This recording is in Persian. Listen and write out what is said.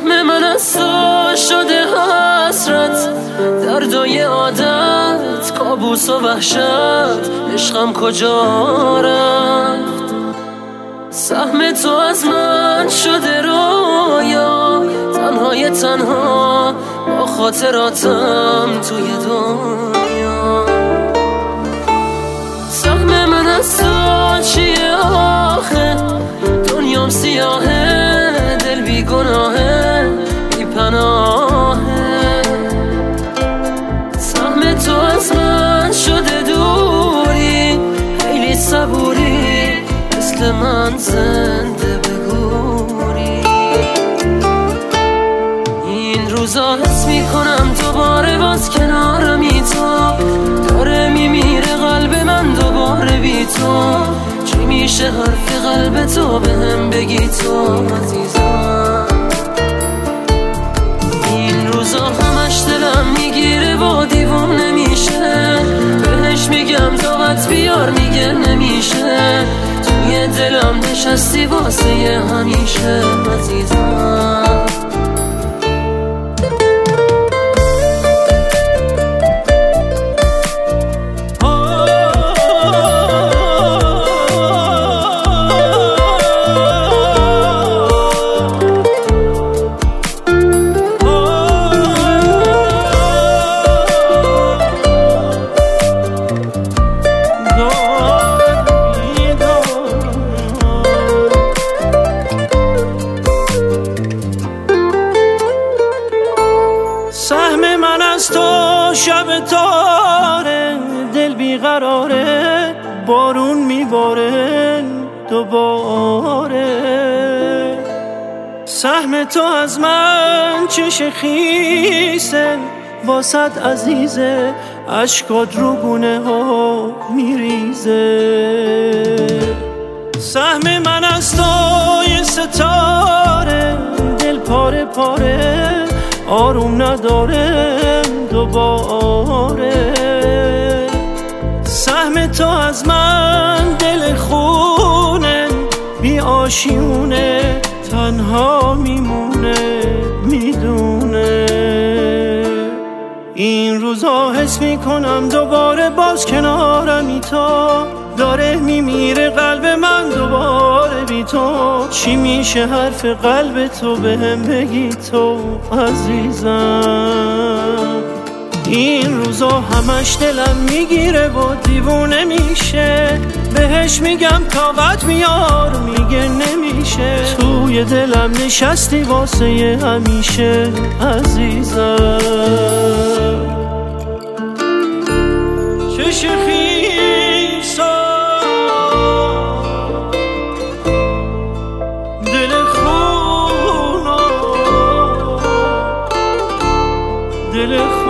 سهم من از تو شده حسرت، دردای عادت، کابوس و وحشت، عشقم کجا رفت؟ سهم تو از من شده رویا، تنهای تنها با خاطراتم توی دنیا. سهم من از تو چیه آخه؟ دنیام سیاهه، دل بی گناهه، بی پناهه. سهم تو از من شده دوری، خیلی صبوری، مثل من زنده بگوری. این روزا حس میکنم دوباره باز کنارمی تو، داره میمیره قلب من دوباره بی تو. چی میشه حرف قلب تو بهم بگی تو عزیزم؟ این روزا همش دلم میگیره و دیوونه میشه، بهش میگم طاقت بیار میگه نمیشه. توی دلم نشستی واسه همیشه عزیزم. سهم من از تو شب تاره، دل بیقراره، بارون میباره دوباره. سهم تو از من چش خیسه، واسط عزیزه، اشکات رو گونه ها میریزه. سهم من از تو یه ستاره، دل پاره پاره، آروم نداره دوباره. سهم تو از من دل خونه، بی آشیونه، تنها میمونه میدونه. این روزا حس میکنم دوباره باز کنارمی تو، داره میمیره قلب من دوباره بی تو. چی میشه حرف قلب تو بهم بگی تو عزیزم؟ این روزا همش دلم میگیره و دیوونه میشه، بهش میگم طاقت بیار میگه نمیشه. توی دلم نشستی واسه همیشه عزیزم. چش خیسا، دل خونا، دل